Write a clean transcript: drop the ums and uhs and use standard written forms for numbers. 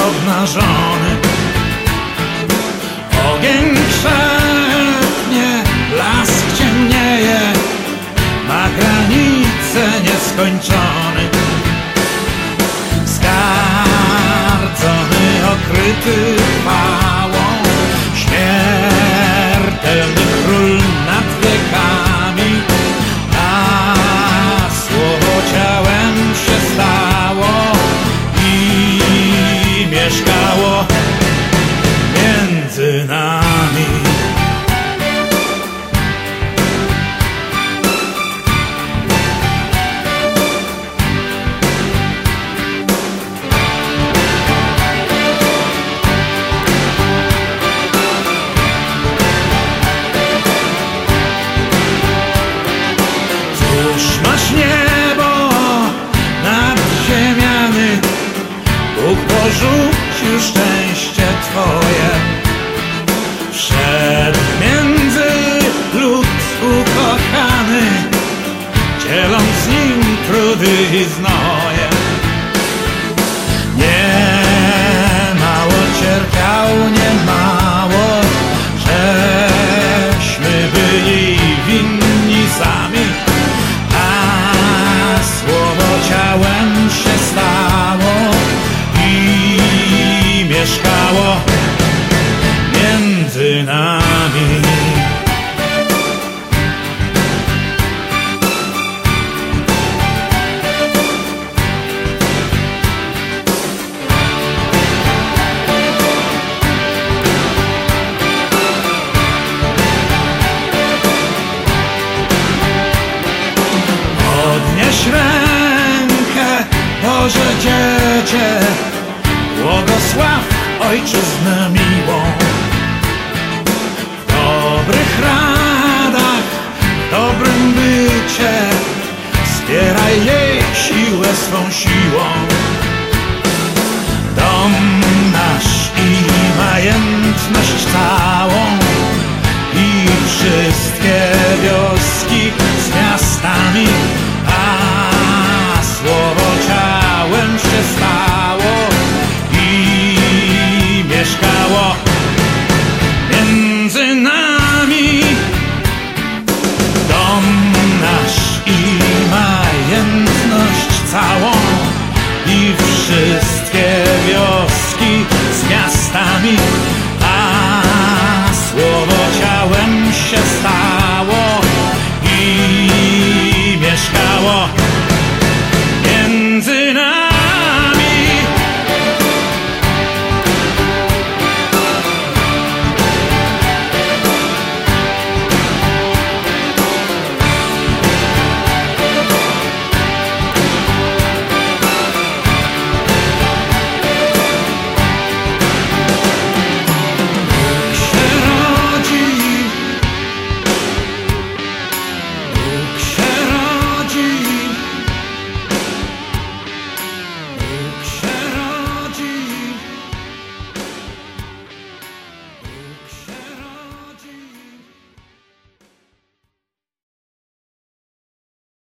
obnażony. Ogień krzepnie, blask ciemnieje, ma granice nieskończony. Zgardzony, okryty chwałą, śmiertelny król nad wiekami, a słowo ciałem się stało i mieszkało między nami. Bóg porzucił szczęście Twoje, wszedł między lud ukochany, dzieląc z nim trudy i znoje. Nie mało cierpiał, nie mało, żeśmy byli winni sami, a słowo ciałem się stało i mieszkało między nami. Podnieś rękę, Boże Dziecię, błogosław Ojczyznę miłą. W dobrych radach, w dobrym bycie, wspieraj jej siłę swą siłą. Dom nasz i majętność całą i wszystkie wioski z miastami, a słowo ciałem się stało i mieszkało między nami. Dom nasz i majętność całą i wszystkie wioski z miastami,